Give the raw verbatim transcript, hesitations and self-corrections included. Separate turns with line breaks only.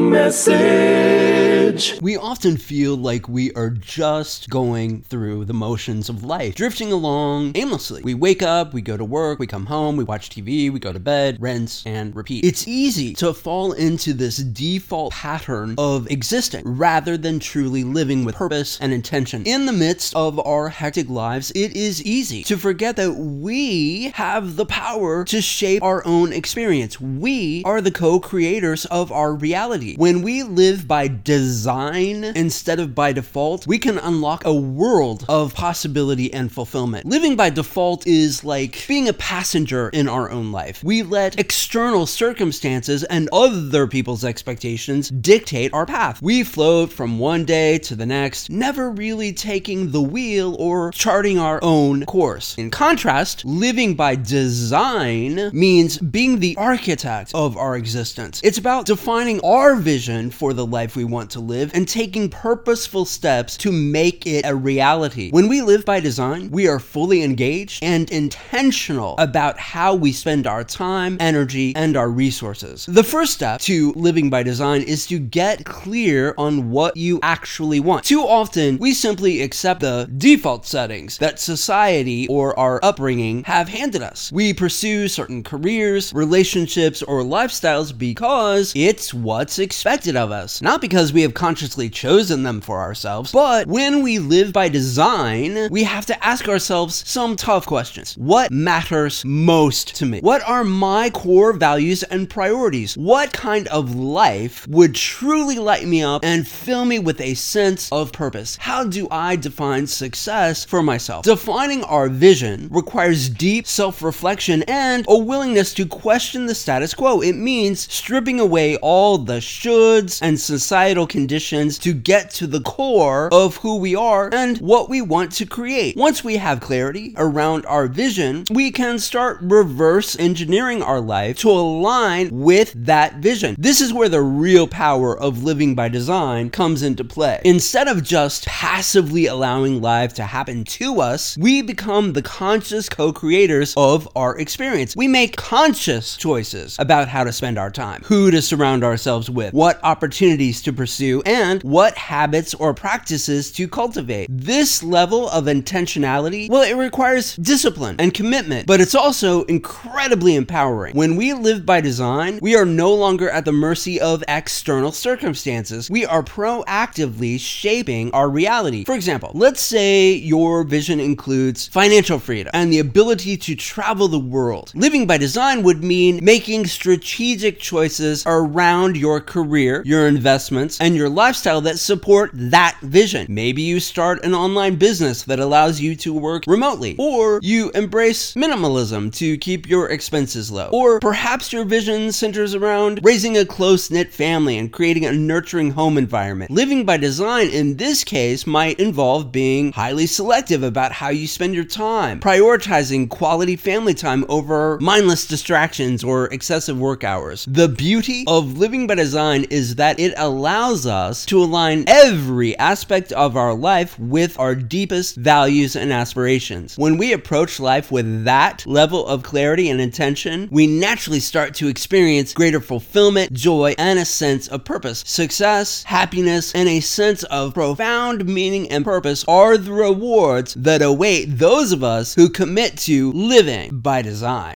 message.
We often feel like we are just going through the motions of life, drifting along aimlessly. We wake up, we go to work, we come home, we watch T V, we go to bed, rinse, and repeat. It's easy to fall into this default pattern of existing rather than truly living with purpose and intention. In the midst of our hectic lives, it is easy to forget that we have the power to shape our own experience. We are the co-creators of our reality. When we live by design instead of by default, we can unlock a world of possibility and fulfillment. Living by default is like being a passenger in our own life. We let external circumstances and other people's expectations dictate our path. We float from one day to the next, never really taking the wheel or charting our own course. In contrast, living by design means being the architect of our existence. It's about defining our vision for the life we want to live and taking purposeful steps to make it a reality. When we live by design, we are fully engaged and intentional about how we spend our time, energy, and our resources. The first step to living by design is to get clear on what you actually want. Too often, we simply accept the default settings that society or our upbringing have handed us. We pursue certain careers, relationships, or lifestyles because it's what's expected of us, not because we have consciously chosen them for ourselves. But when we live by design, we have to ask ourselves some tough questions. What matters most to me? What are my core values and priorities? What kind of life would truly light me up and fill me with a sense of purpose? How do I define success for myself? Defining our vision requires deep self-reflection and a willingness to question the status quo. It means stripping away all the shoulds and societal conditions to get to the core of who we are and what we want to create. Once we have clarity around our vision, we can start reverse engineering our life to align with that vision. This is where the real power of living by design comes into play. Instead of just passively allowing life to happen to us, we become the conscious co-creators of our experience. We make conscious choices about how to spend our time, who to surround ourselves with, what opportunities to pursue, and what habits or practices to cultivate. This level of intentionality, well, it requires discipline and commitment, but it's also incredibly empowering. When we live by design, we are no longer at the mercy of external circumstances. We are proactively shaping our reality. For example, let's say your vision includes financial freedom and the ability to travel the world. Living by design would mean making strategic choices around your career, your investments, and your lifestyle that support that vision. Maybe you start an online business that allows you to work remotely, or you embrace minimalism to keep your expenses low, or perhaps your vision centers around raising a close-knit family and creating a nurturing home environment. Living by design in this case might involve being highly selective about how you spend your time, prioritizing quality family time over mindless distractions or excessive work hours. The beauty of living by design is that it allows us to align every aspect of our life with our deepest values and aspirations. When we approach life with that level of clarity and intention, we naturally start to experience greater fulfillment, joy, and a sense of purpose. Success, happiness, and a sense of profound meaning and purpose are the rewards that await those of us who commit to living by design.